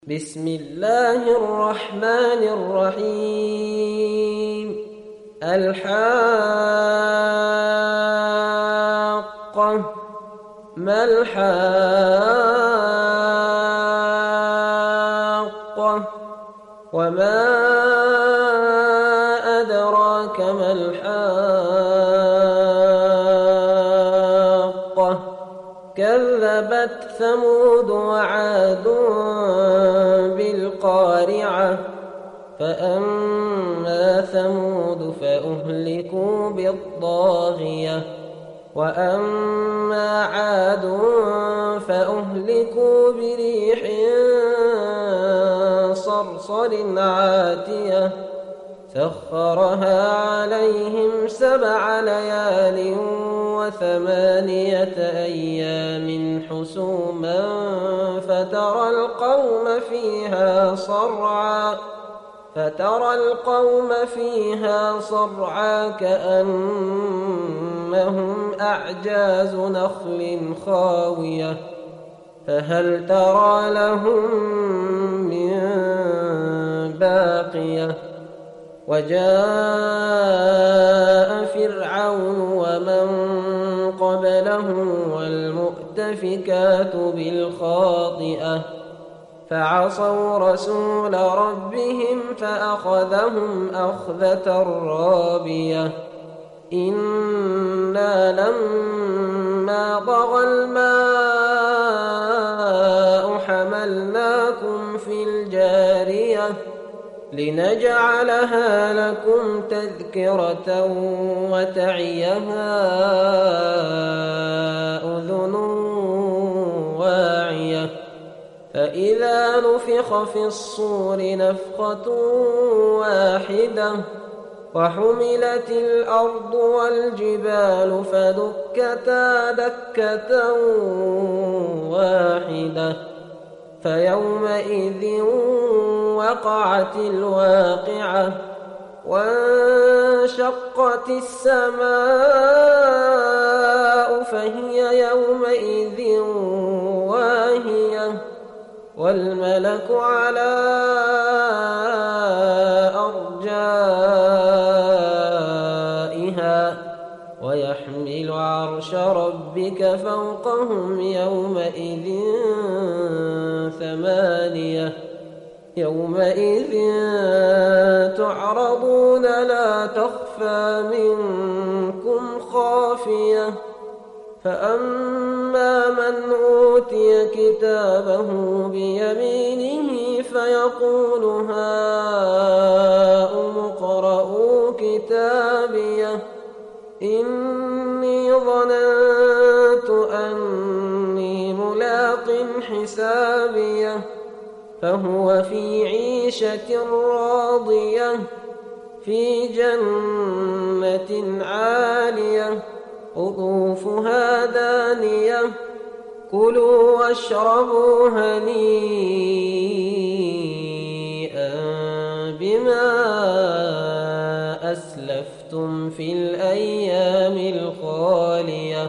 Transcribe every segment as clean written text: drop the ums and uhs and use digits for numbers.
بسم الله الرحمن الرحيم. الحاقة. ما الحاقة؟ وما أدراك ما الحاقة؟ كذبت ثمود وعاد بالقارعة. فأما ثمود فأهلكوا بالطاغية، وأما عاد فأهلكوا بريح صرصر عاتية سخرها عليهم 7 ليال و8 أيام حسوما فترى القوم فيها صرعا كأنهم أعجاز نخل خاوية فهل ترى لهم من باقية. وجاء فرعون ومن قبله والمؤتفكات بالخاطئة فعصوا رسول ربهم فأخذهم أخذة رابية. إنا لما طغى الماء حملناكم في الجارية لنجعلها لكم تذكرة وتعيها أذن واعية. فإذا نفخ في الصور نفخة واحدة وحملت الأرض والجبال فدكتا دكة واحدة فيومئذ وقعت الواقعة وانشقت السماء فهي يومئذ واهية والملك على أرجائها ويحمل عرش ربك فوقهم يومئذ 8. يومئذ تعرضون لا تخفى منكم خافية. فأما من أوتي كتابه بيمينه فيقول هاؤم اقرءوا كتابيه إني ظننت أني ملاق حسابيه فهو في عيشة راضية في جنة عالية قطوفها دانية كلوا واشربوا هنيئا بما أسلفتم في الأيام الخالية.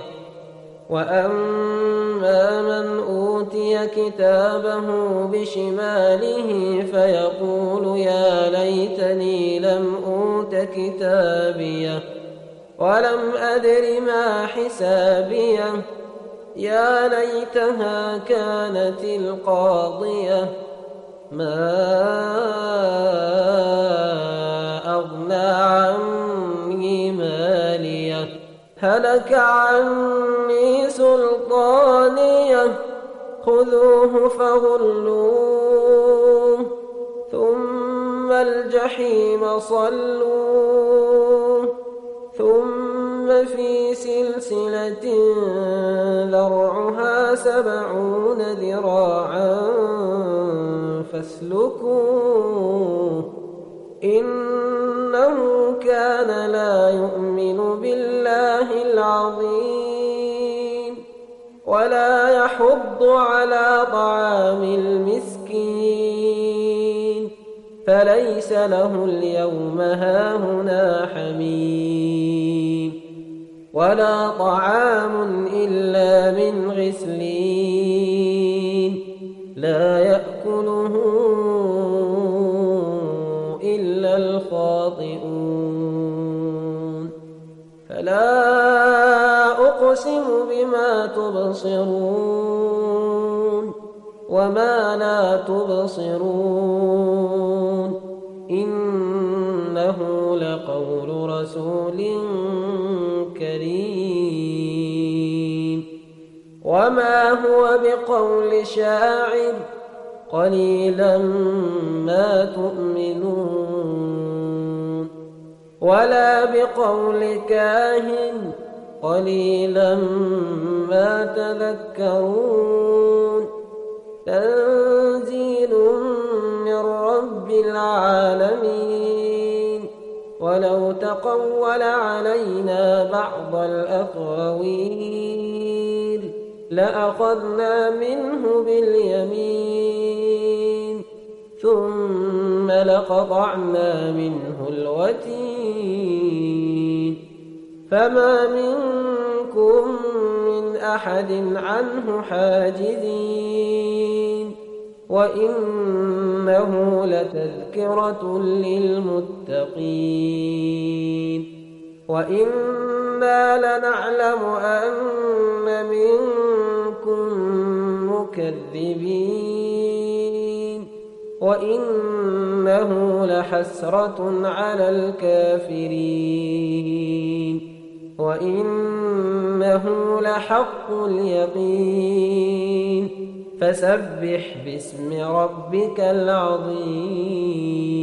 وأما من أوتي كتابه بشماله فيقول يا ليتني لم أوت كتابيه ولم أدر ما حسابيه يا ليتها كانت القاضية ما أغنى عني ماليه هلك عني سلطانيه خذوه فغلوه ثم الجحيم صلوه ثم في سلسلة ذرعها 70 ذراعا فاسلكوه إنه كان لا يؤمن بالله العظيم ولا يحض على طعام المسكين فليس له اليوم هاهنا حميم ولا طعام إلا من غسلين لا يأكل يذكره إلا الخاطئون فلا أقسم بما تبصرون وما لا تبصرون إنه لقول رسول كريم وما هو بقول شاعر قليلا ما تؤمنون ولا بقول كاهن قليلا ما تذكرون تنزيل من رب العالمين ولو تقول علينا بعض الأقاويل لأخذنا منه باليمين ثم لقطعنا منه الوتين فما منكم من أحد عنه حاجزين وإنه لتذكرة للمتقين وإنا لنعلم أن منكم مكذبين وإنه لحسرة على الكافرين وإنه لحق اليقين فسبح باسم ربك العظيم